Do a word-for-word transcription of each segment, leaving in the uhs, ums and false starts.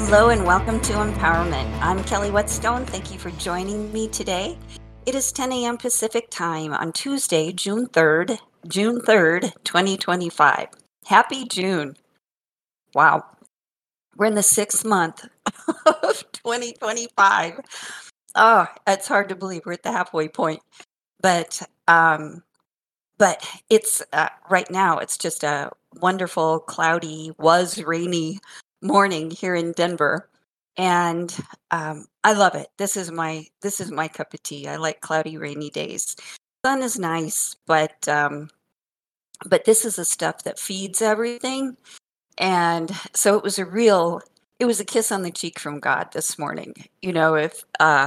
Hello and welcome to Empowerment. I'm Kelly Whetstone. Thank you for joining me today. It is ten a.m. Pacific time on Tuesday, June third, June third, twenty twenty-five. Happy June. Wow. We're in the sixth month of twenty twenty-five. Oh, it's hard to believe we're at the halfway point. But um but it's uh, right now it's just a wonderful cloudy, was rainy morning here in Denver. And um, I love it. This is my this is my cup of tea. I like cloudy, rainy days. Sun is nice, but um, but this is the stuff that feeds everything. And so it was a real, it was a kiss on the cheek from God this morning. You know, if uh,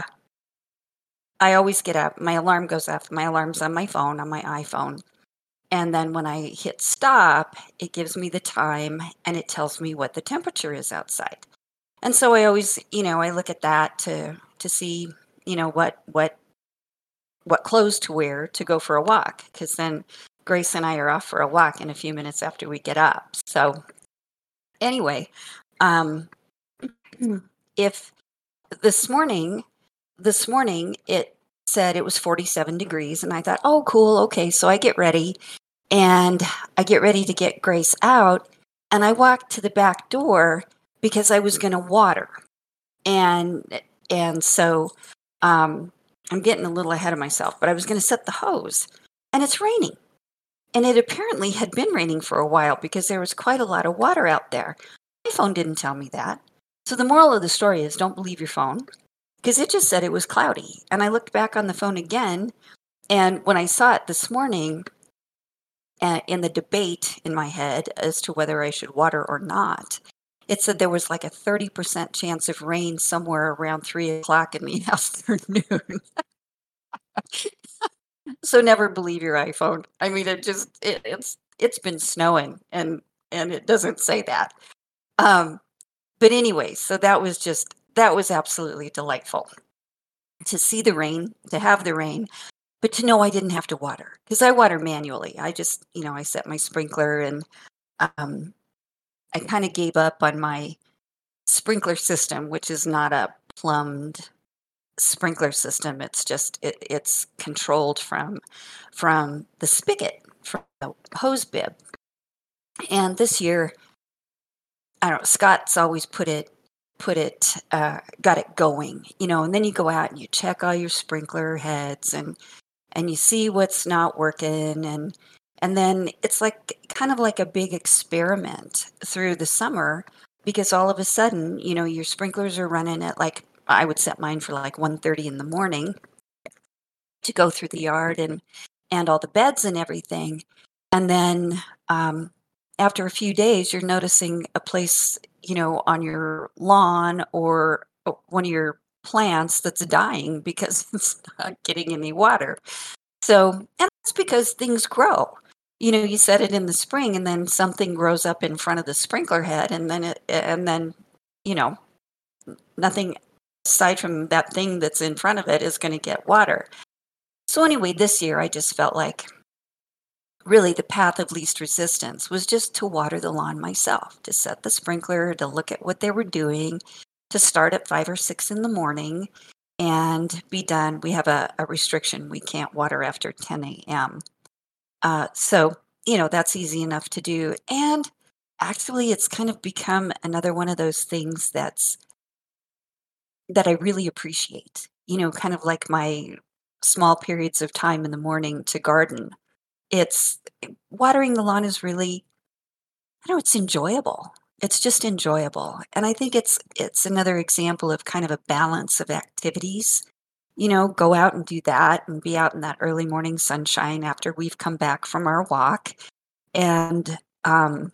I always get up, my alarm goes off. My alarm's on my phone, on my iPhone. And then when I hit stop, it gives me the time and it tells me what the temperature is outside. And so I always, you know, I look at that to to see, you know, what what what clothes to wear to go for a walk, because then Grace and I are off for a walk in a few minutes after we get up. So anyway, um, if this morning, this morning it said it was forty-seven degrees, and I thought, oh, cool, okay. So I get ready, and I get ready to get Grace out, and I walk to the back door because I was going to water. And and so um, I'm getting a little ahead of myself, but I was going to set the hose, and it's raining. And it apparently had been raining for a while because there was quite a lot of water out there. My phone didn't tell me that. So the moral of the story is don't believe your phone, because it just said it was cloudy. And I looked back on the phone again, and when I saw it this morning, uh, in the debate in my head as to whether I should water or not, it said there was like a thirty percent chance of rain somewhere around three o'clock in the afternoon. So never believe your iPhone. I mean, it just it, it's it's been snowing, and and it doesn't say that. Um, but anyway, so that was just that was absolutely delightful to see the rain, to have the rain, but to know I didn't have to water, because I water manually. I just, you know, I set my sprinkler, and um, I kind of gave up on my sprinkler system, which is not a plumbed sprinkler system. It's just it, it's controlled from from the spigot, from the hose bib. And this year, I don't know, Scott's always put it put it uh, got it going, you know. And then you go out and you check all your sprinkler heads, and and you see what's not working, and and then it's like kind of like a big experiment through the summer, because all of a sudden, you know, your sprinklers are running at, like, I would set mine for like one thirty in the morning to go through the yard and and all the beds and everything. And then um, after a few days, you're noticing a place, you know, on your lawn or uh, one of your plants that's dying because it's not getting any water. So, and that's because things grow. You know, you set it in the spring, and then something grows up in front of the sprinkler head, and then it, and then, you know, nothing aside from that thing that's in front of it is going to get water. So anyway, this year I just felt like really the path of least resistance was just to water the lawn myself, to set the sprinkler, to look at what they were doing, to start at five or six in the morning and be done. We have a, a restriction. We can't water after ten a.m. Uh, so, you know, that's easy enough to do. And actually, it's kind of become another one of those things that's that I really appreciate, you know, kind of like my small periods of time in the morning to garden. It's watering the lawn is really, I don't know, it's enjoyable. It's just enjoyable. And I think it's it's another example of kind of a balance of activities. You know, go out and do that and be out in that early morning sunshine after we've come back from our walk, and um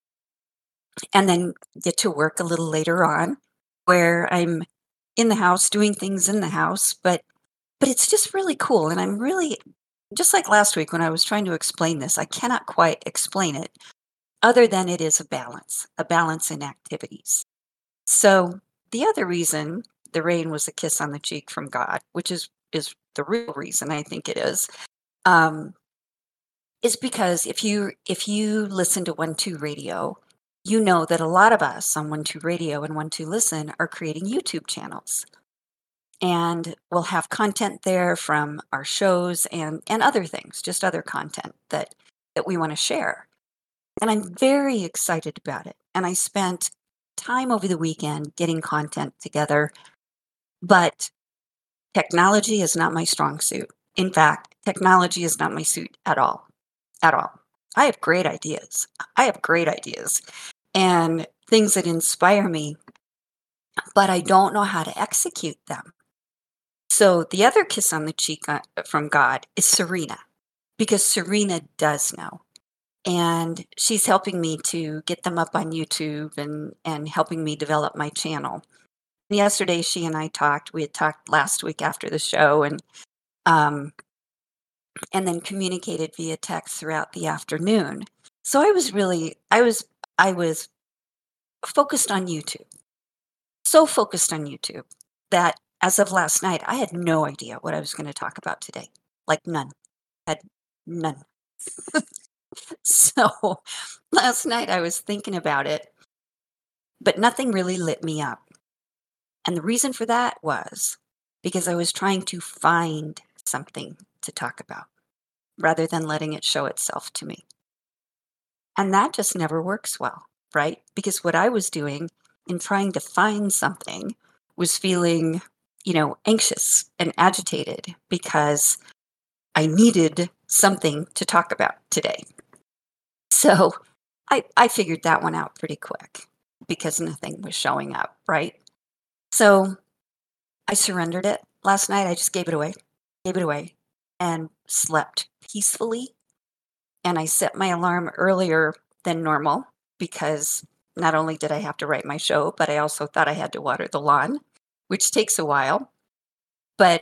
and then get to work a little later on where I'm in the house doing things in the house, but but it's just really cool. And I'm really, just like last week when I was trying to explain this, I cannot quite explain it other than it is a balance, a balance in activities. So the other reason the rain was a kiss on the cheek from God, which is is the real reason I think it is, um, is because if you if you listen to one two radio, you know that a lot of us on One Two Radio and One Two Listen are creating YouTube channels. And we'll have content there from our shows and and other things, just other content that that we want to share. And I'm very excited about it. And I spent time over the weekend getting content together, but technology is not my strong suit. In fact, technology is not my suit at all. At all. I have great ideas. I have great ideas and things that inspire me, but I don't know how to execute them. So the other kiss on the cheek uh, from God is Serena, because Serena does know. And she's helping me to get them up on YouTube and and helping me develop my channel. Yesterday, she and I talked. We had talked last week after the show, and um, and then communicated via text throughout the afternoon. So I was really, I was, I was focused on YouTube. So focused on YouTube that as of last night, I had no idea what I was going to talk about today. Like none. Had none. So last night I was thinking about it, but nothing really lit me up. And the reason for that was because I was trying to find something to talk about rather than letting it show itself to me. And that just never works well, right? Because what I was doing in trying to find something was feeling, you know, anxious and agitated because I needed something to talk about today. So I, I figured that one out pretty quick because nothing was showing up, right? So I surrendered it last night. I just gave it away, gave it away, and slept peacefully. And I set my alarm earlier than normal because not only did I have to write my show, but I also thought I had to water the lawn, which takes a while. But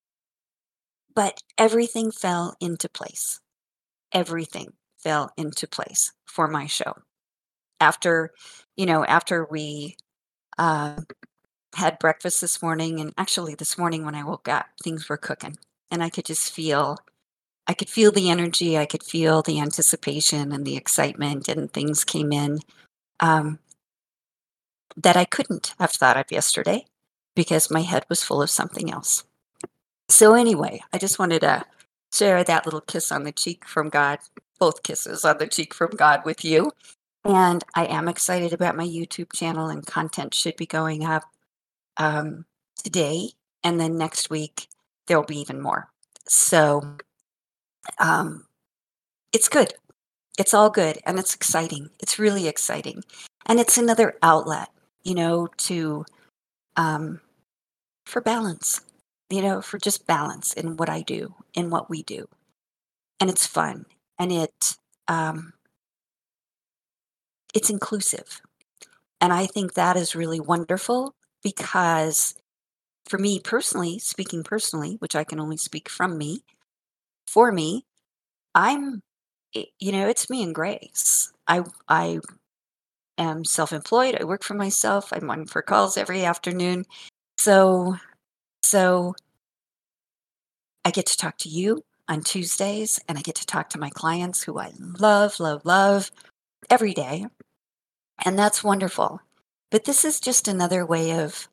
but everything fell into place. Everything fell into place for my show. After, you know, after we uh, had breakfast this morning, and actually this morning when I woke up, things were cooking, and I could just feel, I could feel the energy, I could feel the anticipation and the excitement, and things came in um, that I couldn't have thought of yesterday because my head was full of something else. So anyway, I just wanted to share that little kiss on the cheek from God, both kisses on the cheek from God with you. And I am excited about my YouTube channel, and content should be going up um, today. And then next week, there'll be even more. So um, it's good. It's all good. And it's exciting. It's really exciting. And it's another outlet, you know, to um, for balance, you know, for just balance in what I do, in what we do. And it's fun. And it, um, it's inclusive. And I think that is really wonderful because for me personally, speaking personally, which I can only speak from me, for me, I'm, i- you know, it's me and Grace. I, I am self-employed. I work for myself. I'm on for calls every afternoon. So, so I get to talk to you on Tuesdays, and I get to talk to my clients who I love, love, love every day. And that's wonderful. But this is just another way of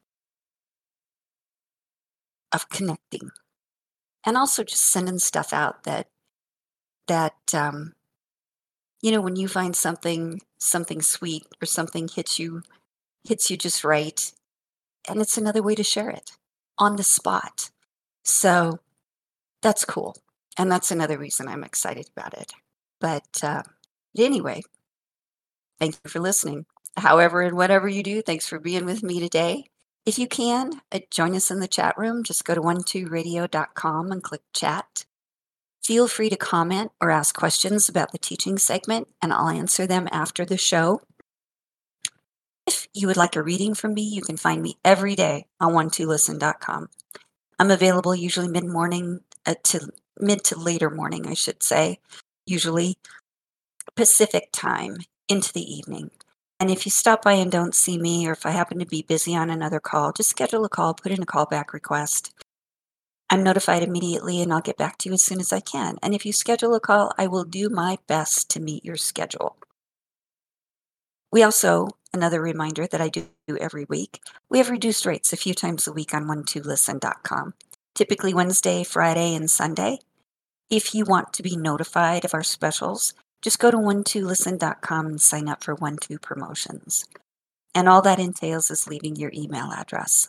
of connecting, and also just sending stuff out that that um, you know, when you find something something sweet or something hits you hits you just right, and it's another way to share it on the spot. So that's cool, and that's another reason I'm excited about it. But uh, anyway, thank you for listening. However and whatever you do, thanks for being with me today. If you can, uh, join us in the chat room. Just go to one two radio dot com and click chat. Feel free to comment or ask questions about the teaching segment, and I'll answer them after the show. If you would like a reading from me, you can find me every day on one two listen dot com. I'm available usually mid-morning uh, to mid to later morning, I should say, usually Pacific time into the evening. And if you stop by and don't see me, or if I happen to be busy on another call, just schedule a call, put in a callback request. I'm notified immediately, and I'll get back to you as soon as I can. And if you schedule a call, I will do my best to meet your schedule. We also, another reminder that I do every week, we have reduced rates a few times a week on one two listen dot com, typically Wednesday, Friday, and Sunday. If you want to be notified of our specials, just go to one two listen dot com and sign up for one two promotions. And all that entails is leaving your email address.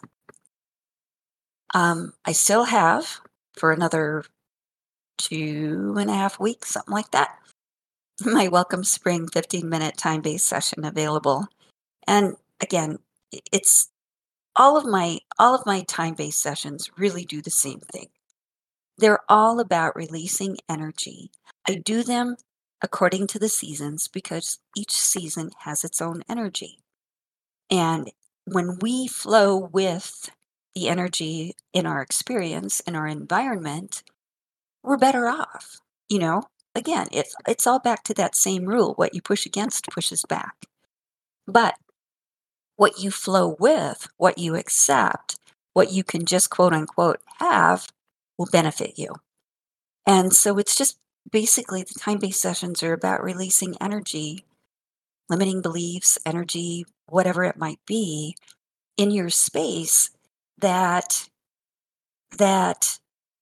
Um, I still have, for another two and a half weeks, something like that, my Welcome Spring fifteen minute time-based session available. And again, it's all of my all of my time-based sessions really do the same thing. They're all about releasing energy. I do them according to the seasons because each season has its own energy. And when we flow with the energy in our experience, in our environment, we're better off. You know, again, it's it's all back to that same rule. What you push against pushes back. But what you flow with, what you accept, what you can just quote unquote have will benefit you. And so it's just basically the time-based sessions are about releasing energy, limiting beliefs, energy, whatever it might be in your space that that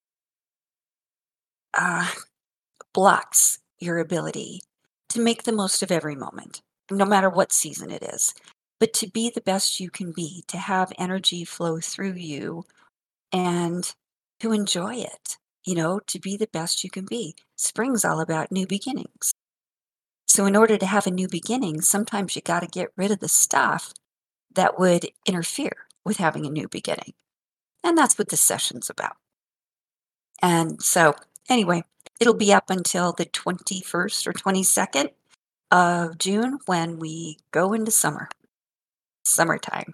uh, blocks your ability to make the most of every moment, no matter what season it is. But to be the best you can be, to have energy flow through you and to enjoy it, you know, to be the best you can be. Spring's all about new beginnings. So in order to have a new beginning, sometimes you got to get rid of the stuff that would interfere with having a new beginning. And that's what this session's about. And so anyway, it'll be up until the twenty-first or twenty-second of June when we go into summer, summertime.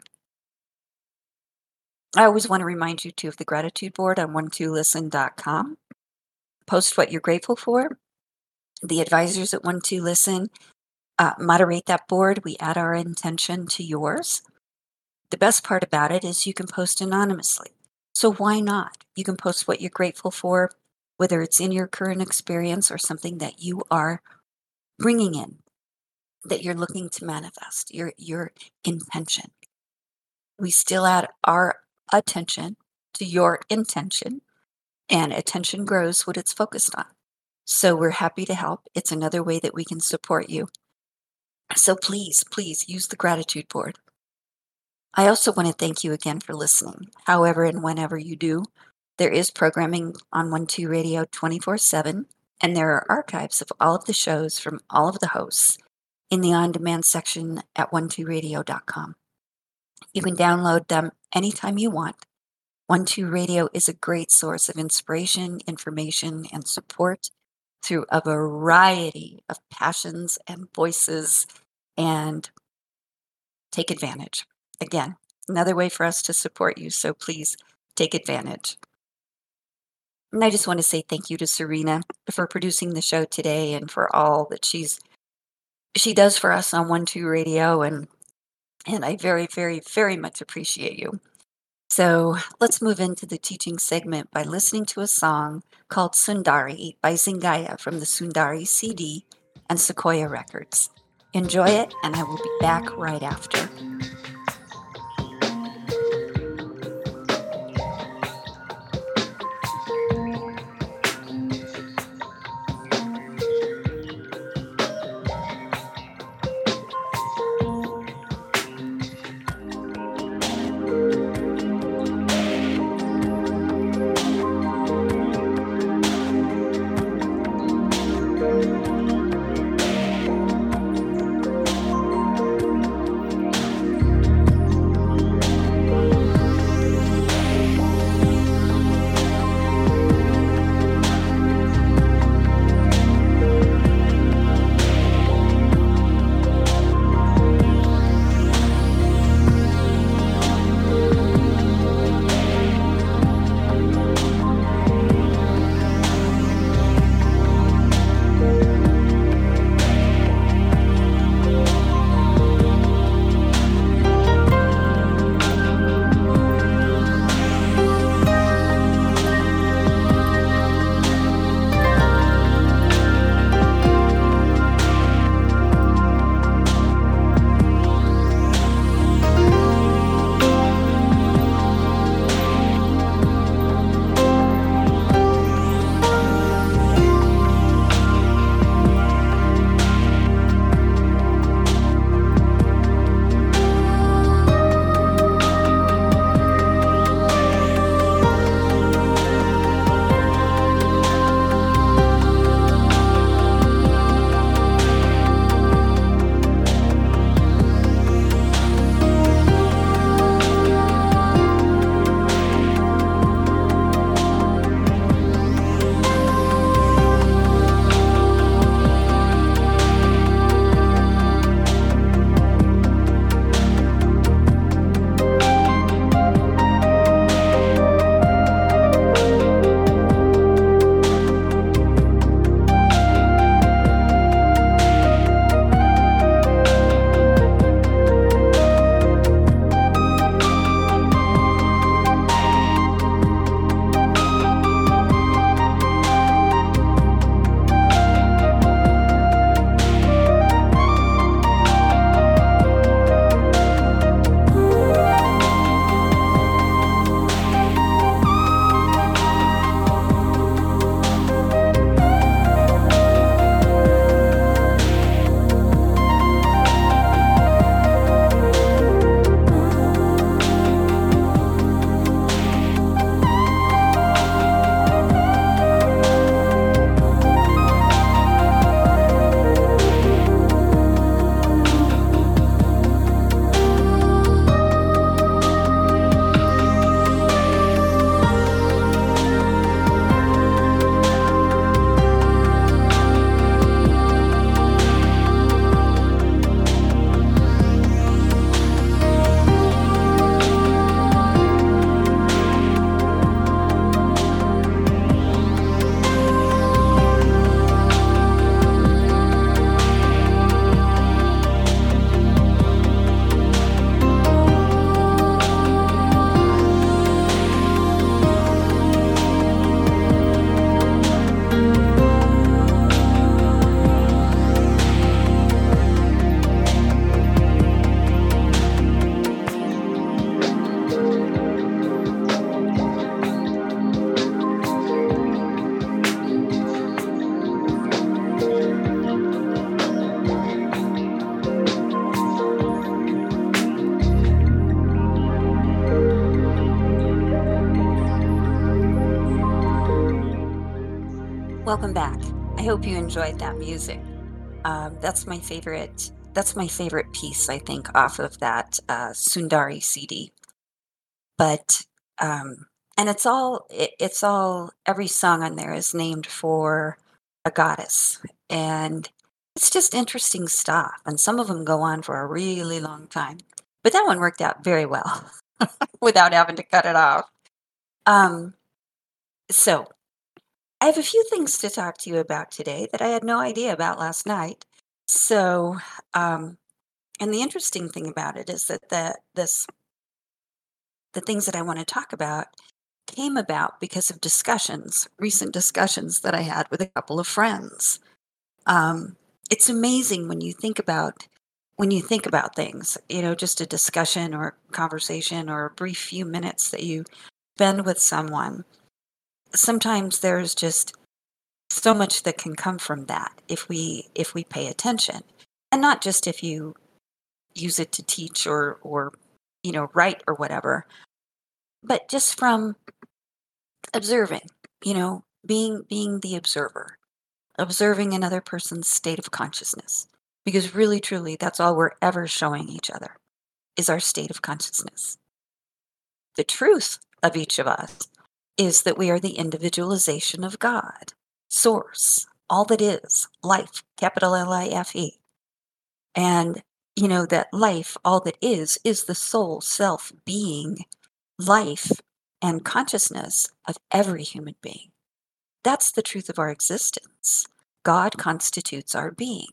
I always want to remind you too of the gratitude board on one two listen dot com. Post what you're grateful for. The advisors at one two listen uh, moderate that board. We add our intention to yours. The best part about it is you can post anonymously. So why not? You can post what you're grateful for, whether it's in your current experience or something that you are bringing in, that you're looking to manifest, your, your intention. We still add our attention to your intention, and attention grows what it's focused on. So we're happy to help. It's another way that we can support you. So please, please use the gratitude board. I also want to thank you again for listening. However and whenever you do, there is programming on one two Radio twenty-four seven, and there are archives of all of the shows from all of the hosts in the on-demand section at one two radio dot com. You can download them anytime you want. one two Radio is a great source of inspiration, information, and support through a variety of passions and voices, and take advantage. Again, another way for us to support you, so please take advantage. And I just want to say thank you to Serena for producing the show today and for all that she's she does for us on one two Radio, and and I very, very, very much appreciate you. So let's move into the teaching segment by listening to a song called Sundari by Zingaya from the Sundari C D and Sequoia Records. Enjoy it, and I will be back right after. Welcome back. I hope you enjoyed that music. Um, that's my favorite. That's my favorite piece, I think, off of that uh, Sundari C D. But um, and it's all it, it's all every song on there is named for a goddess, and it's just interesting stuff. And some of them go on for a really long time, but that one worked out very well without having to cut it off. Um, so I have a few things to talk to you about today that I had no idea about last night. So, um, and the interesting thing about it is that the this the things that I want to talk about came about because of discussions, recent discussions that I had with a couple of friends. Um, it's amazing when you think about when you think about things, you know, just a discussion or conversation or a brief few minutes that you spend with someone. Sometimes there's just so much that can come from that if we if we pay attention, and not just if you use it to teach or or you know write or whatever, but just from observing, you know being being the observer, observing another person's state of consciousness, because really truly that's all we're ever showing each other is our state of consciousness. The truth of each of us is that we are the individualization of God, source, all that is life, capital L I F E. And, you know, that life, all that is, is the soul, self, being, life, and consciousness of every human being. That's the truth of our existence. God constitutes our being.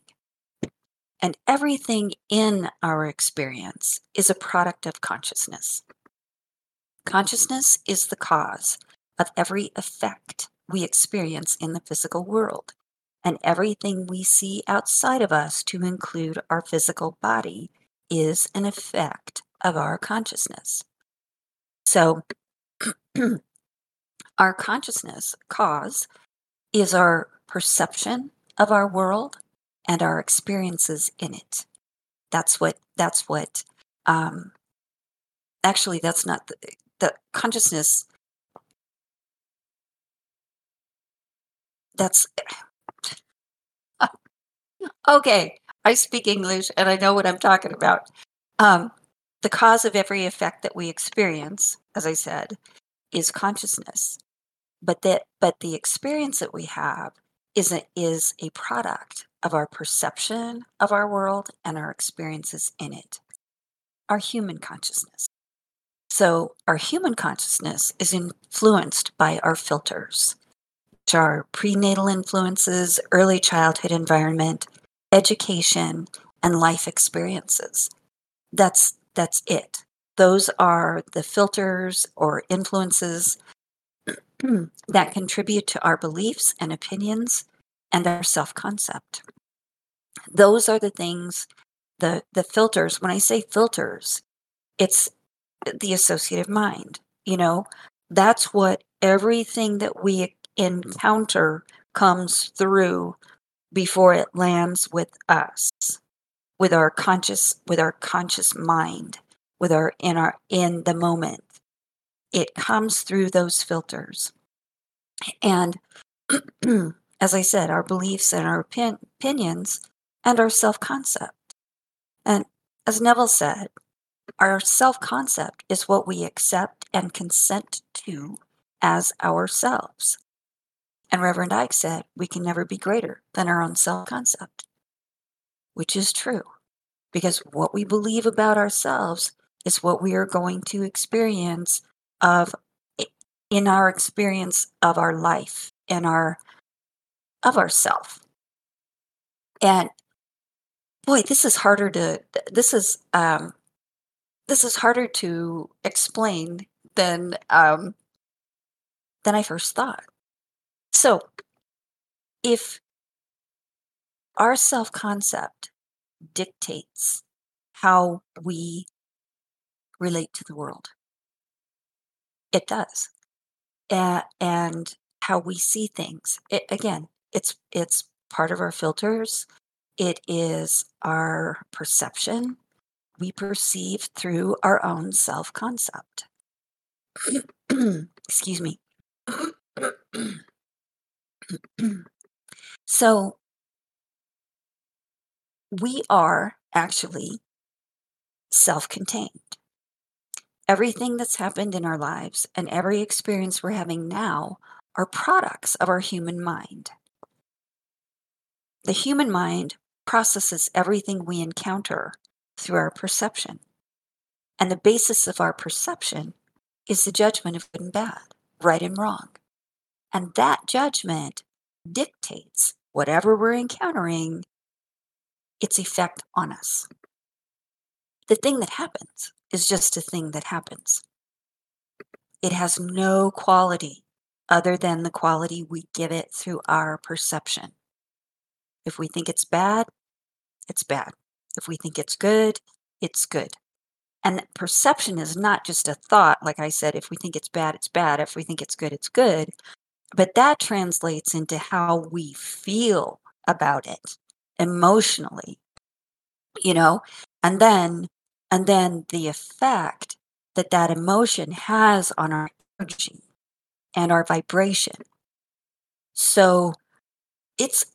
And everything in our experience is a product of consciousness. Consciousness is the cause of every effect we experience in the physical world, and everything we see outside of us, to include our physical body, is an effect of our consciousness. So, our consciousness cause is our perception of our world and our experiences in it. That's what, that's what, um, actually, that's not the, the consciousness, that's okay, I speak English and I know what I'm talking about. Um, the cause of every effect that we experience, as I said, is consciousness. But that but the experience that we have is a, is a product of our perception of our world and our experiences in it, our human consciousness. So our human consciousness is influenced by our filters, which are prenatal influences, early childhood environment, education, and life experiences. That's that's it. Those are the filters or influences that contribute to our beliefs and opinions and our self-concept. Those are the things, the the filters. When I say filters, it's the associative mind. You know, that's what everything that we encounter comes through before it lands with us, with our conscious with our conscious mind, with our in our in the moment. It comes through those filters. And as I said, our beliefs and our opin- opinions and our self-concept. And as Neville said, our self-concept is what we accept and consent to as ourselves. And Reverend Ike said, we can never be greater than our own self-concept, which is true, because what we believe about ourselves is what we are going to experience of in our experience of our life and our of ourself. And boy, this is harder to this is um this is harder to explain than um than I first thought. So, if our self-concept dictates how we relate to the world, it does. A- and how we see things. It, again, it's it's part of our filters. It is our perception. We perceive through our own self-concept. Excuse me. So we are actually self-contained. Everything that's happened in our lives and every experience we're having now are products of our human mind. The human mind processes everything we encounter through our perception. And the basis of our perception is the judgment of good and bad, right and wrong. And that judgment dictates whatever we're encountering, its effect on us. The thing that happens is just a thing that happens. It has no quality other than the quality we give it through our perception. If we think it's bad, it's bad. If we think it's good, it's good. And that perception is not just a thought. Like I said, if we think it's bad, it's bad. If we think it's good, it's good. But that translates into how we feel about it emotionally, you know? And then and then the effect that that emotion has on our energy and our vibration. So it's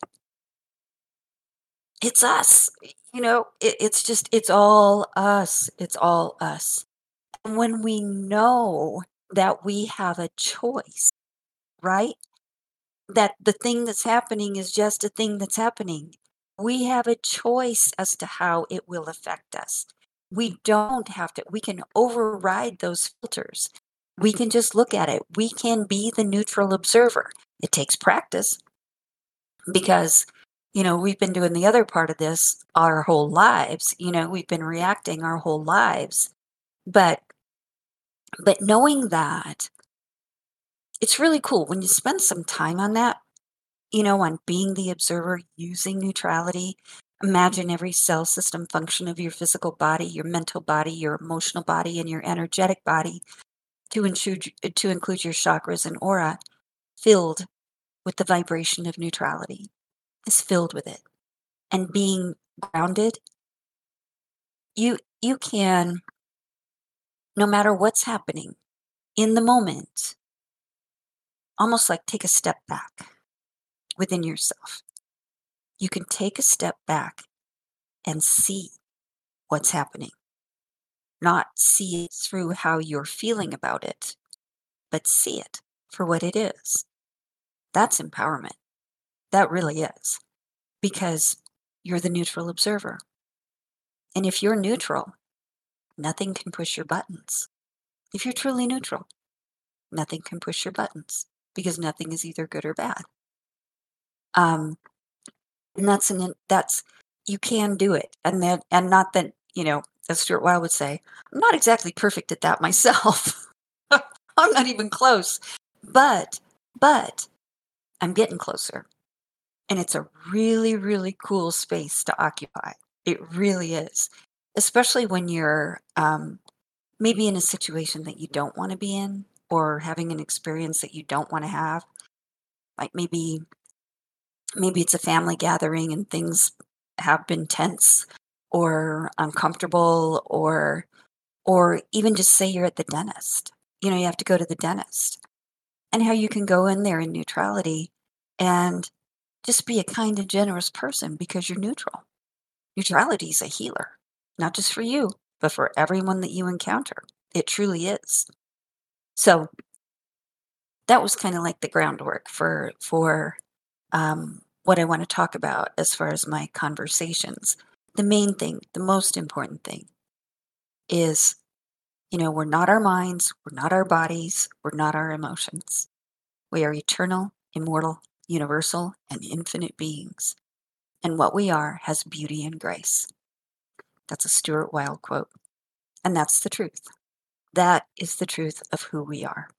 it's us, you know? It, it's just it's all us. It's all us. And when we know that we have a choice, right? That the thing that's happening is just a thing that's happening. We have a choice as to how it will affect us. We don't have to, we can override those filters. We can just look at it. We can be the neutral observer. It takes practice because, you know, we've been doing the other part of this our whole lives. You know, we've been reacting our whole lives. But but knowing that, it's really cool when you spend some time on that, you know, on being the observer, using neutrality. Imagine every cell system function of your physical body, your mental body, your emotional body, and your energetic body to include, to include your chakras and aura filled with the vibration of neutrality, is filled with it. And being grounded, you you can, no matter what's happening in the moment, almost like take a step back within yourself. You can take a step back and see what's happening, not see it through how you're feeling about it, but see it for what it is. That's empowerment. That really is, because you're the neutral observer. And if you're neutral, nothing can push your buttons. If you're truly neutral, nothing can push your buttons because nothing is either good or bad. Um, and that's an that's you can do it, and that and not that you know, as Stuart Wilde would say, I'm not exactly perfect at that myself. I'm not even close, but but I'm getting closer, and it's a really really cool space to occupy. It really is, especially when you're um, maybe in a situation that you don't want to be in, or having an experience that you don't want to have. Like maybe maybe it's a family gathering and things have been tense or uncomfortable, or or even just say you're at the dentist. You know, you have to go to the dentist. And how you can go in there in neutrality and just be a kind and generous person because you're neutral. Neutrality is a healer, not just for you, but for everyone that you encounter. It truly is. So that was kind of like the groundwork for for um, what I want to talk about as far as my conversations. The main thing, the most important thing is, you know, we're not our minds, we're not our bodies, we're not our emotions. We are eternal, immortal, universal, and infinite beings. And what we are has beauty and grace. That's a Stuart Wilde quote. And that's the truth. That is the truth of who we are.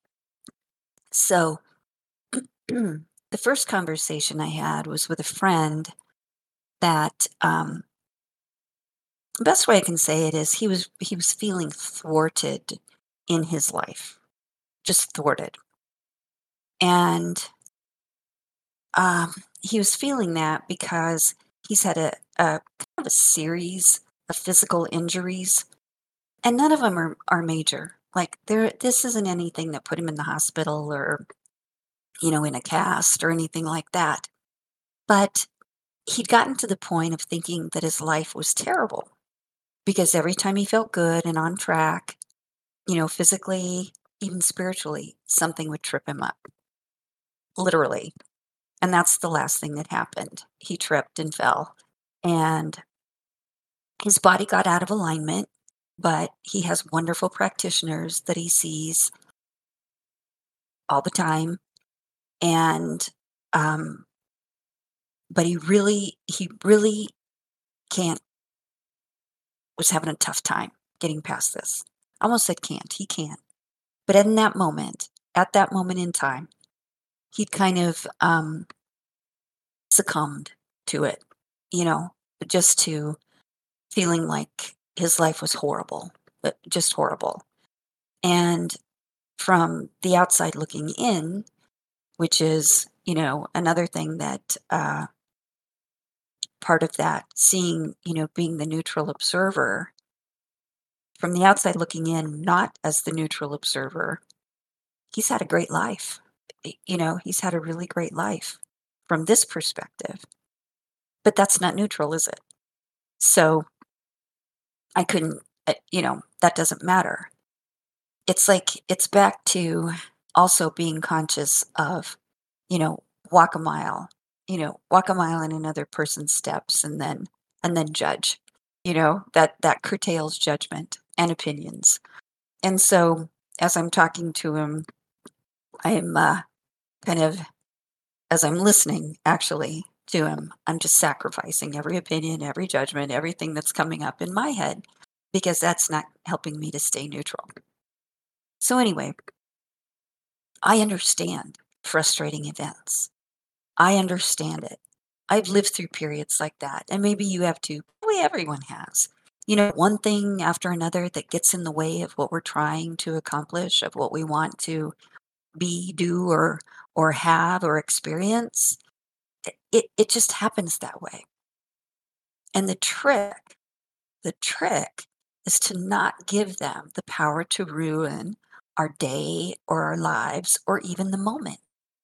So, the first conversation I had was with a friend that um, the best way I can say it is he was he was feeling thwarted in his life, just thwarted, and um, he was feeling that because he's had a, a kind of a series of physical injuries, and none of them are, are major. Like there, this isn't anything that put him in the hospital or you know, in a cast or anything like that. But he'd gotten to the point of thinking that his life was terrible because every time he felt good and on track, you know, physically, even spiritually, something would trip him up, literally. And that's the last thing that happened. He tripped and fell, and his body got out of alignment, but he has wonderful practitioners that he sees all the time. And, um, but he really, he really can't, was having a tough time getting past this. I almost said can't, he can. But in that moment, at that moment in time, he'd kind of um, succumbed to it, you know, just to feeling like his life was horrible, but just horrible. And from the outside looking in, which is, you know, another thing that uh, part of that, seeing, you know, being the neutral observer, from the outside looking in, not as the neutral observer, he's had a great life. Y- You know, he's had a really great life from this perspective, but that's not neutral, is it? So I couldn't, uh, you know, that doesn't matter. It's like, it's back to also being conscious of, you know, walk a mile, you know, walk a mile in another person's steps and then, and then judge, you know, that, that curtails judgment and opinions. And so as I'm talking to him, I'm uh, kind of, as I'm listening actually to him, I'm just sacrificing every opinion, every judgment, everything that's coming up in my head because that's not helping me to stay neutral. So, anyway, I understand frustrating events. I understand it. I've lived through periods like that, and maybe you have too. Probably everyone has. You know, one thing after another that gets in the way of what we're trying to accomplish, of what we want to be, do, or or have or experience. It it it just happens that way. And the trick, the trick is to not give them the power to ruin our day or our lives or even the moment.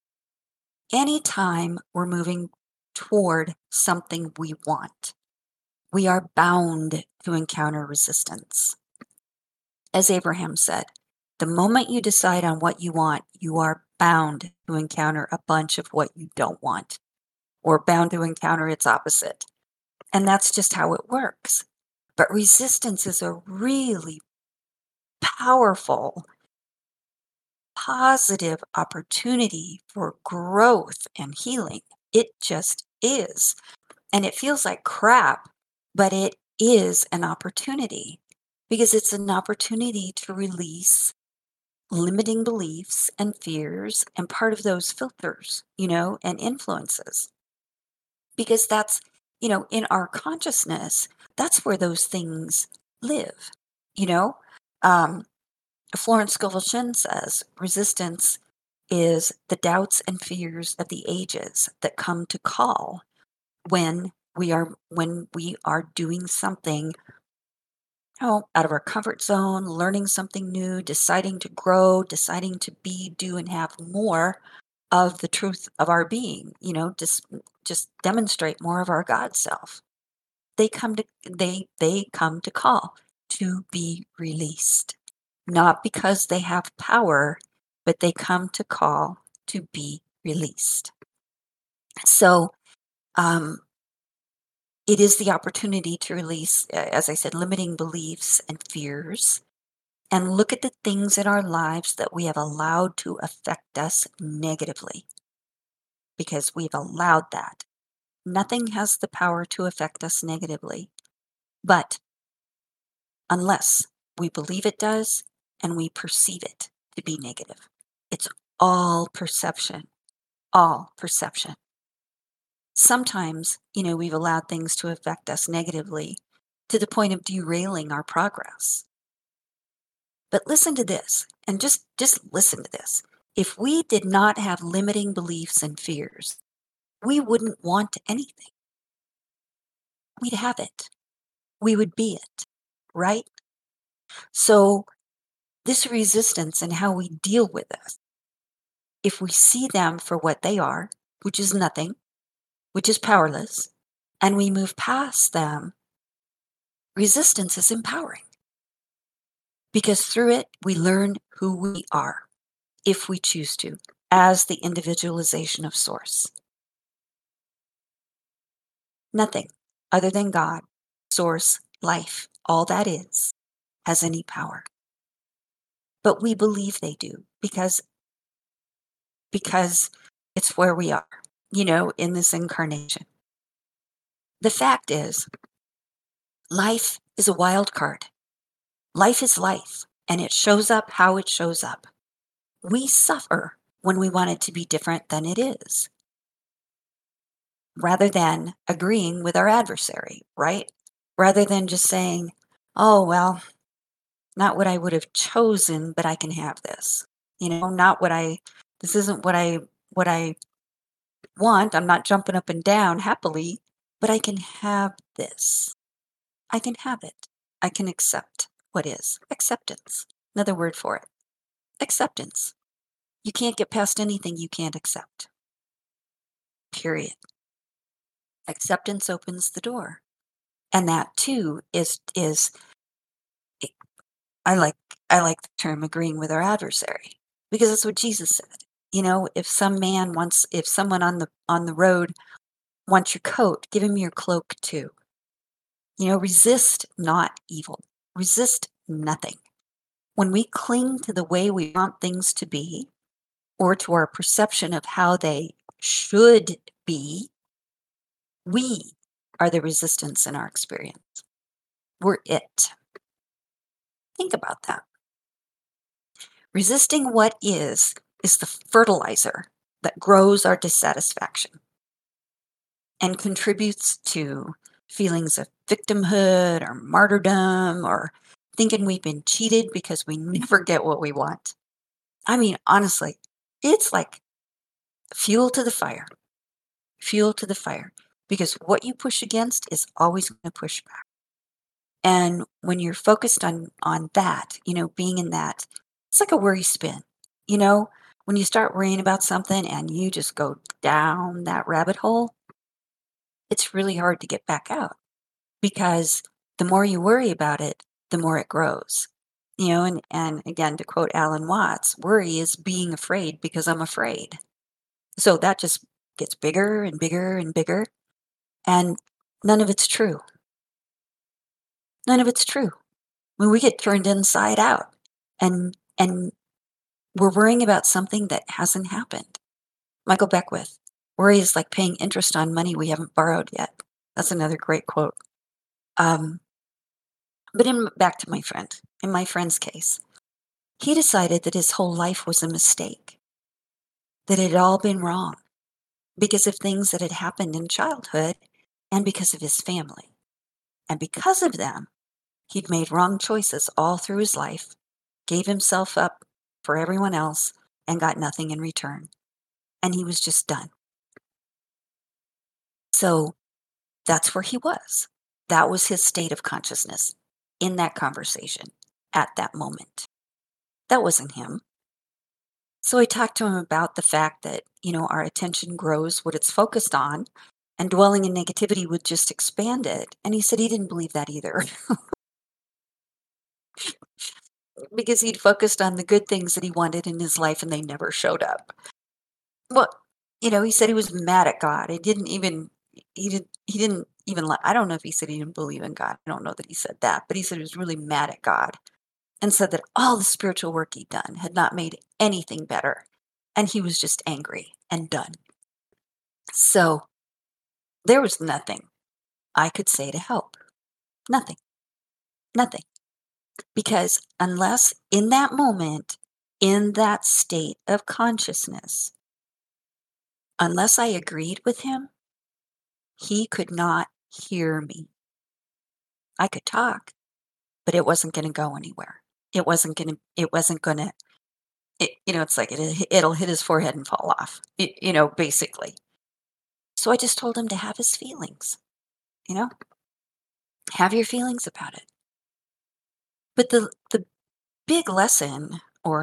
Anytime we're moving toward something we want, we are bound to encounter resistance. As Abraham said, the moment you decide on what you want, you are bound to encounter a bunch of what you don't want, or bound to encounter its opposite. And that's just how it works. But resistance is a really powerful, positive opportunity for growth and healing. It just is. And it feels like crap, but it is an opportunity because it's an opportunity to release limiting beliefs and fears and part of those filters, you know, and influences. Because that's, you know, in our consciousness, that's where those things live, you know? Um, Florence Scovel Shinn says resistance is the doubts and fears of the ages that come to call when we are when we are doing something, oh, out of our comfort zone, learning something new, deciding to grow, deciding to be, do, and have more of the truth of our being, you know, just just demonstrate more of our God self. They come to they they come to call to be released. Not because they have power, but they come to call to be released. So um it is the opportunity to release, a- as I said, limiting beliefs and fears, and look at the things in our lives that we have allowed to affect us negatively because we've allowed that. Nothing has the power to affect us negatively, but unless we believe it does and we perceive it to be negative. It's all perception, all perception. Sometimes, you know, we've allowed things to affect us negatively to the point of derailing our progress. But listen to this, and just just listen to this. If we did not have limiting beliefs and fears, we wouldn't want anything. We'd have it. We would be it, right? So this resistance and how we deal with it if we see them for what they are, which is nothing, which is powerless, and we move past them, resistance is empowering because through it, we learn who we are, if we choose to, as the individualization of source. Nothing other than God, source, life, all that is, has any power. But we believe they do because because it's where we are, you know, in this incarnation. The fact is, life is a wild card. Life is life, and it shows up how it shows up. We suffer when we want it to be different than it is, rather than agreeing with our adversary, right? Rather than just saying, oh, well, not what I would have chosen, but I can have this. You know, not what I, this isn't what I, what I want. I'm not jumping up and down happily, but I can have this. I can have it. I can accept what is. Acceptance. Another word for it. Acceptance. You can't get past anything you can't accept. Period. Acceptance opens the door. And that too is is I like I like the term agreeing with our adversary because that's what Jesus said. You know, if some man wants if someone on the on the road wants your coat, give him your cloak too. You know, resist not evil. Resist nothing. When we cling to the way we want things to be or to our perception of how they should be, we are the resistance in our experience. We're it. Think about that. Resisting what is is the fertilizer that grows our dissatisfaction and contributes to feelings of victimhood or martyrdom or thinking we've been cheated because we never get what we want. I mean, honestly, it's like fuel to the fire, fuel to the fire, because what you push against is always going to push back. And when you're focused on on that, you know, being in that, it's like a worry spin. You know, when you start worrying about something and you just go down that rabbit hole, it's really hard to get back out because the more you worry about it, the more it grows. You know, and and again, to quote Alan Watts, worry is being afraid because I'm afraid. So that just gets bigger and bigger and bigger, and none of it's true. None of it's true. When we get turned inside out and and we're worrying about something that hasn't happened. Michael Beckwith, worry is like paying interest on money we haven't borrowed yet. That's another great quote. Um, but in back to my friend, in my friend's case, he decided that his whole life was a mistake, that it had all been wrong because of things that had happened in childhood and because of his family. And because of them, he'd made wrong choices all through his life, gave himself up for everyone else, and got nothing in return. And he was just done. So that's where he was. That was his state of consciousness in that conversation at that moment. That wasn't him. So I talked to him about the fact that, you know, our attention grows what it's focused on, and dwelling in negativity would just expand it. And he said he didn't believe that either because he'd focused on the good things that he wanted in his life and they never showed up. Well, you know, he said he was mad at God. He didn't even he didn't he didn't even let I don't know if he said he didn't believe in God. I don't know that he said that, but he said he was really mad at God and said that all the spiritual work he'd done had not made anything better. And he was just angry and done. So there was nothing I could say to help. Nothing. Nothing. Because unless in that moment, in that state of consciousness, unless I agreed with him, he could not hear me. I could talk, but it wasn't going to go anywhere. It wasn't going to, it wasn't going to, it, you know, it's like it, it'll hit his forehead and fall off, it, you know, basically. So I just told him to have his feelings, you know, have your feelings about it. But the, the big lesson or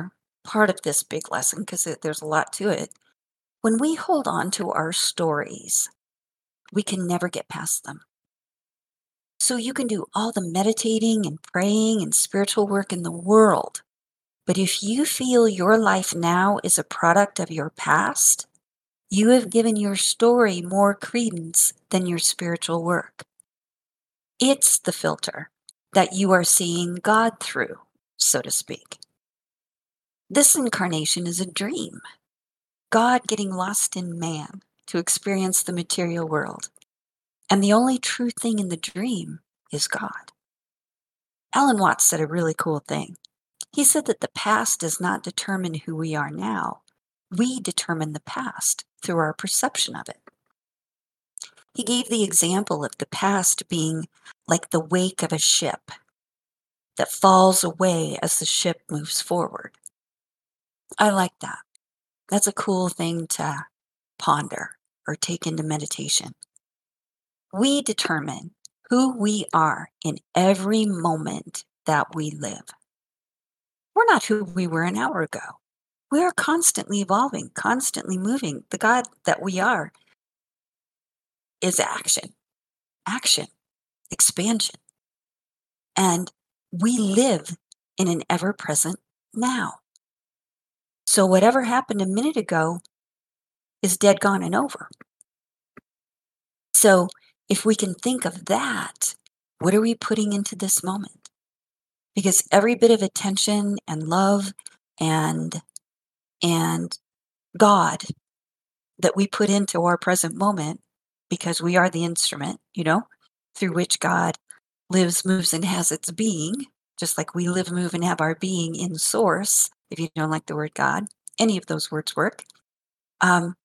part of this big lesson because there's a lot to it. When we hold on to our stories, we can never get past them. So you can do all the meditating and praying and spiritual work in the world. But if you feel your life now is a product of your past, you have given your story more credence than your spiritual work. It's the filter that you are seeing God through, so to speak. This incarnation is a dream. God getting lost in man to experience the material world. And the only true thing in the dream is God. Alan Watts said a really cool thing. He said that the past does not determine who we are now. We determine the past through our perception of it. He gave the example of the past being like the wake of a ship that falls away as the ship moves forward. I like that. That's a cool thing to ponder or take into meditation. We determine who we are in every moment that we live. We're not who we were an hour ago. We are constantly evolving, constantly moving. The God that we are is action, action, expansion. And we live in an ever-present now. So whatever happened a minute ago is dead, gone, and over. So if we can think of that, what are we putting into this moment? Because every bit of attention and love and and God that we put into our present moment, because we are the instrument, you know, through which God lives, moves, and has its being, just like we live, move, and have our being in source, if you don't like the word God, any of those words work. Um,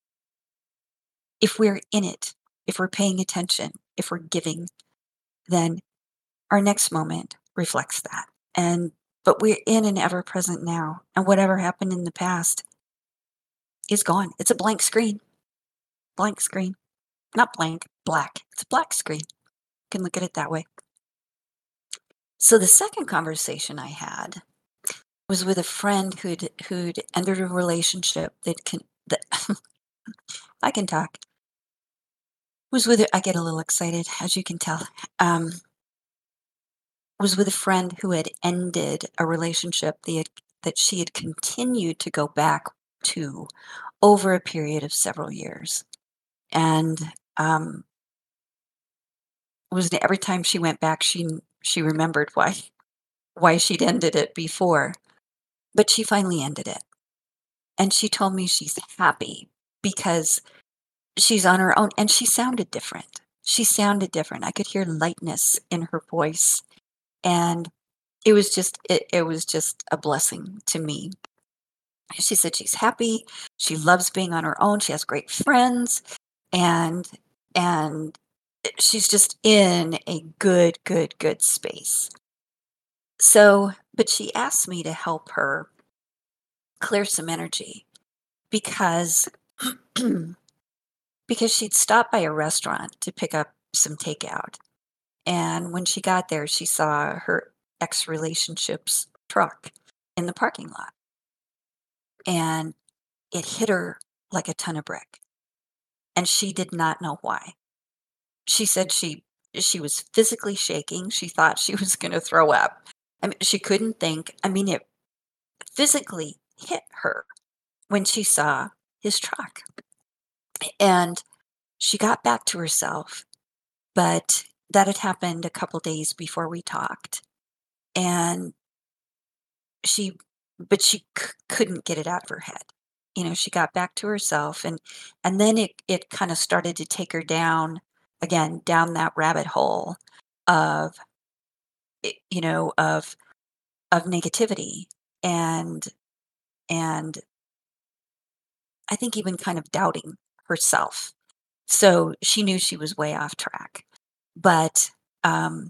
if we're in it, if we're paying attention, if we're giving, then our next moment reflects that. And but we're in an ever-present now, and whatever happened in the past is gone. It's a blank screen. Blank screen. Not blank, black. It's a black screen. You can look at it that way. So the second conversation I had was with a friend who'd who'd entered a relationship that can that I can talk. Was with I get a little excited, as you can tell. Um, was with a friend who had ended a relationship that had, that she had continued to go back to over a period of several years, and um, was every time she went back, she she remembered why why she'd ended it before, but she finally ended it. And she told me she's happy because she's on her own, and she sounded different. She sounded different. I could hear lightness in her voice, and it was just it, it was just a blessing to me. She said she's happy. She loves being on her own. She has great friends, and and she's just in a good, good, good space. So, but she asked me to help her clear some energy because because she'd stopped by a restaurant to pick up some takeout. And when she got there, she saw her ex-relationship's truck in the parking lot. And it hit her like a ton of brick. And she did not know why. She said she she was physically shaking. She thought she was going to throw up. I mean, she couldn't think. I mean, it physically hit her when she saw his truck. And she got back to herself, but that had happened a couple days before we talked. And she but she c- couldn't get it out of her head. You know, she got back to herself, and and then it it kind of started to take her down again, down that rabbit hole of i- you know, of of negativity and and I think even kind of doubting herself. So she knew she was way off track. But um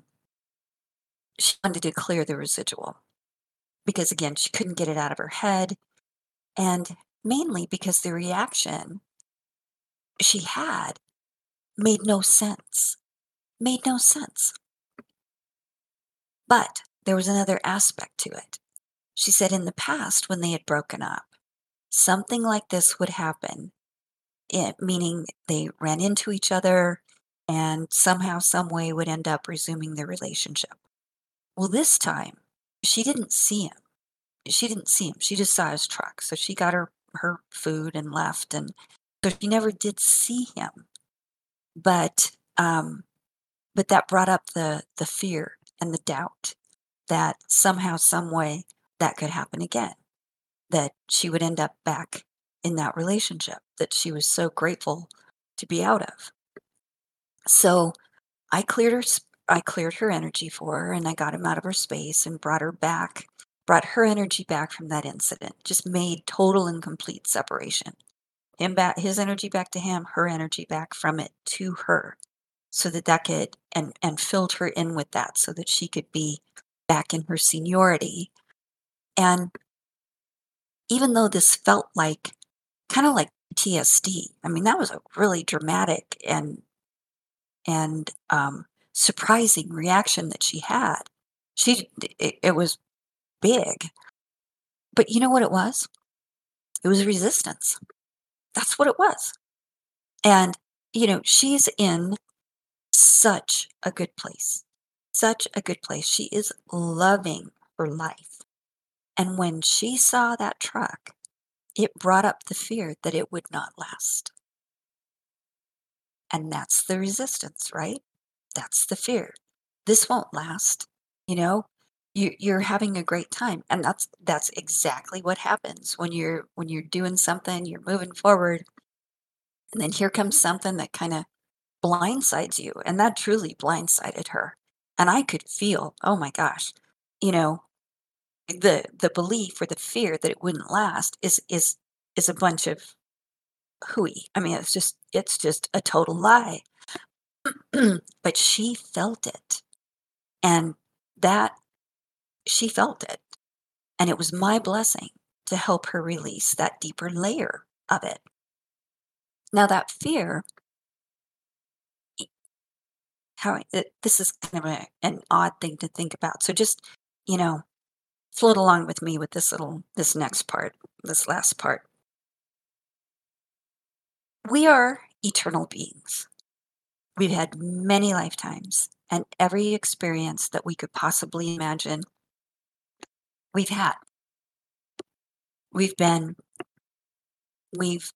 she wanted to clear the residual because again, she couldn't get it out of her head, and mainly because the reaction she had made no sense. Made no sense. But there was another aspect to it. She said in the past, when they had broken up, something like this would happen, it, meaning they ran into each other and somehow, some way would end up resuming their relationship. Well, this time, she didn't see him. She didn't see him. She just saw his truck. So she got her her food and left, and so she never did see him. But um, but that brought up the the fear and the doubt that somehow, some way, that could happen again. That she would end up back in that relationship that she was so grateful to be out of. So I cleared her s I cleared her energy for her, and I got him out of her space and brought her back brought her energy back from that incident, just made total and complete separation. Him back his energy back to him, her energy back from it to her, so that that could and and filled her in with that so that she could be back in her seniority. And even though this felt like kinda like P T S D, I mean, that was a really dramatic and and, um, surprising reaction that she had. She it it was big, but you know what it was? It was resistance. That's what it was. And, you know, she's in such a good place, such a good place. She is loving her life. And when she saw that truck, it brought up the fear that it would not last. And that's the resistance, right? That's the fear. This won't last, you know? You you're having a great time, and that's that's exactly what happens when you're when you're doing something, you're moving forward, and then here comes something that kinda blindsides you, and that truly blindsided her. And I could feel, oh my gosh, you know, the the belief or the fear that it wouldn't last is is is a bunch of hooey. I mean, it's just it's just a total lie. But she felt it, and that she felt it, and it was my blessing to help her release that deeper layer of it. Now that fear, e how it this is kind of a an odd thing to think about, so just, you know, float along with me with this little this next part, this last part. We are eternal beings. We've had many lifetimes, and every experience that we could possibly imagine, we've had. We've been we've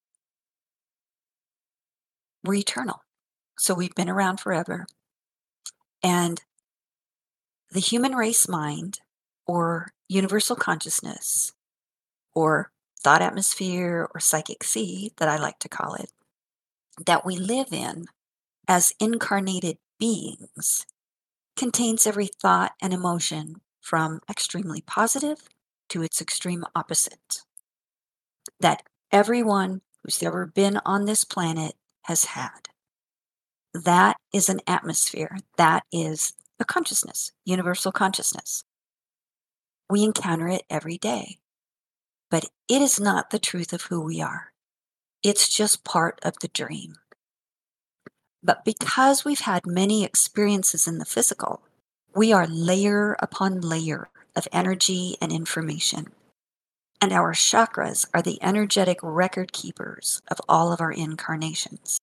we're eternal. So we've been around forever. And the human race mind, or universal consciousness, or thought atmosphere, or psychic sea, that I like to call it, that we live in as incarnated beings, contains every thought and emotion from extremely positive to its extreme opposite, that everyone who's ever been on this planet has had. That is an atmosphere. That is a consciousness, universal consciousness. We encounter it every day, but it is not the truth of who we are. It's just part of the dream. But because we've had many experiences in the physical, we are layer upon layer of energy and information. And our chakras are the energetic record keepers of all of our incarnations.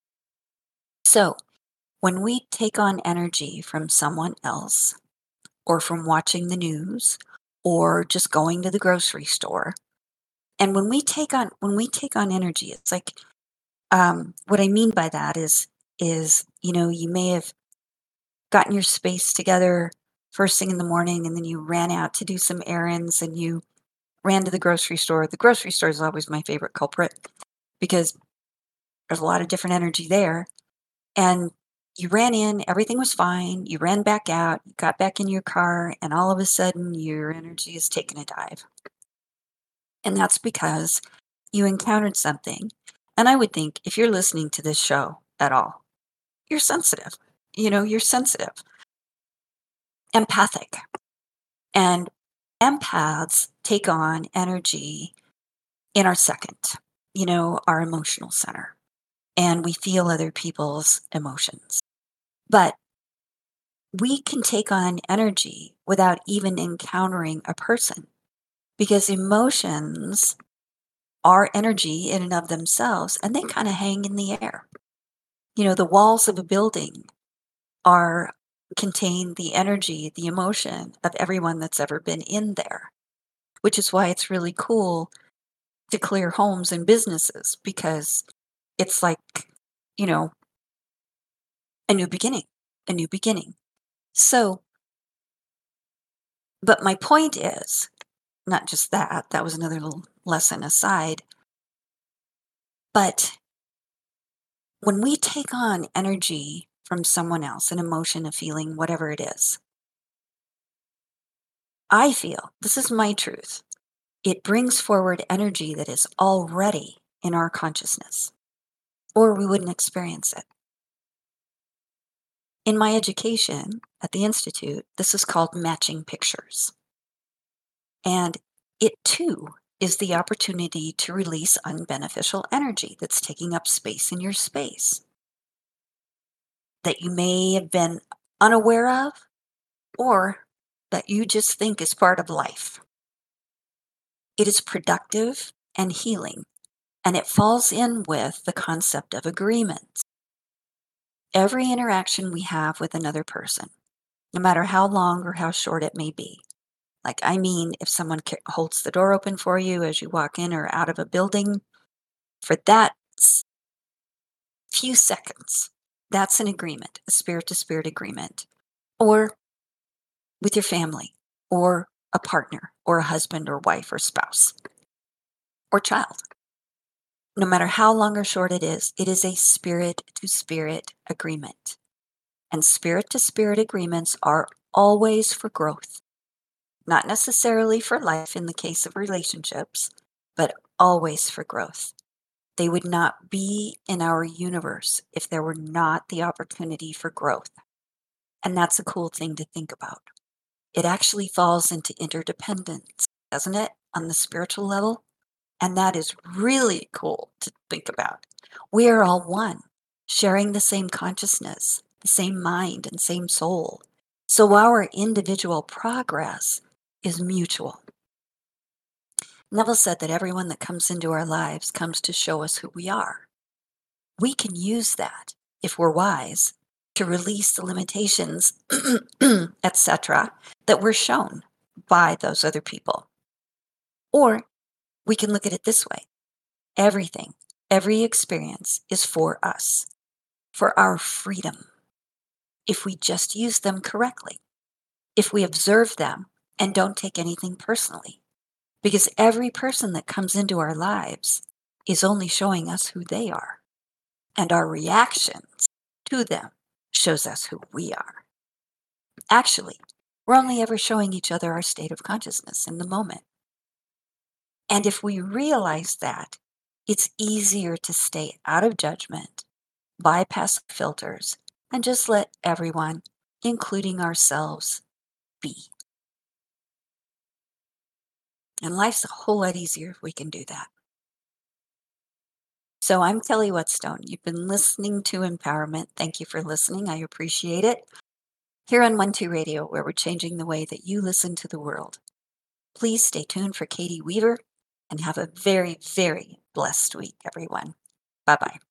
So, when we take on energy from someone else, or from watching the news, or just going to the grocery store, and when we take on when we take on energy, it's like, um, what I mean by that is is, you know, you may have gotten your space together first thing in the morning, and then you ran out to do some errands, and you ran to the grocery store. The grocery store is always my favorite culprit because there's a lot of different energy there. And you ran in, everything was fine. You ran back out, you got back in your car, and all of a sudden your energy is taking a dive. And that's because you encountered something. And I would think if you're listening to this show at all, you're sensitive. You know, you're sensitive, empathic. And empaths take on energy in our second, you know, our emotional center. And we feel other people's emotions. But we can take on energy without even encountering a person. because emotions are energy in and of themselves, and they kind of hang in the air. You know, the walls of a building are contain the energy, the emotion of everyone that's ever been in there, which is why it's really cool to clear homes and businesses because it's like, you know, a new beginning, a new beginning. So, but my point is not just that, that was another little lesson aside, but when we take on energy from someone else, an emotion, a feeling, whatever it is, I feel this is my truth. It brings forward energy that is already in our consciousness, or we wouldn't experience it. In my education at the Institute, this is called matching pictures. And it too is the opportunity to release unbeneficial energy that's taking up space in your space that you may have been unaware of or that you just think is part of life. It is productive and healing, and it falls in with the concept of agreements. Every interaction we have with another person, no matter how long or how short it may be, like, I mean, if someone ca- holds the door open for you as you walk in or out of a building, for that s- few seconds, that's an agreement, a spirit to spirit agreement. Or with your family, or a partner, or a husband, or wife, or spouse, or child. No matter how long or short it is, it is a spirit to spirit agreement. And spirit to spirit agreements are always for growth, not necessarily for life in the case of relationships, but always for growth. They would not be in our universe if there were not the opportunity for growth. And that's a cool thing to think about. It actually falls into interdependence, doesn't it, on the spiritual level? And that is really cool to think about. We are all one, sharing the same consciousness, the same mind, and same soul. So our individual progress is mutual. Neville said that everyone that comes into our lives comes to show us who we are. We can use that, if we're wise, to release the limitations, et cetera, that we're shown by those other people. Or we can look at it this way. Everything, every experience is for us, for our freedom, if we just use them correctly, if we observe them and don't take anything personally. Because every person that comes into our lives is only showing us who they are, and our reactions to them shows us who we are. Actually, we're only ever showing each other our state of consciousness in the moment. And if we realize that, it's easier to stay out of judgment, bypass filters, and just let everyone, including ourselves, be. And life's a whole lot easier if we can do that. So I'm Kelly Whetstone. You've been listening to Empowerment. Thank you for listening. I appreciate it. Here on One Two Radio, where we're changing the way that you listen to the world. Please stay tuned for Katie Weaver and have a very, very blessed week, everyone. Bye bye.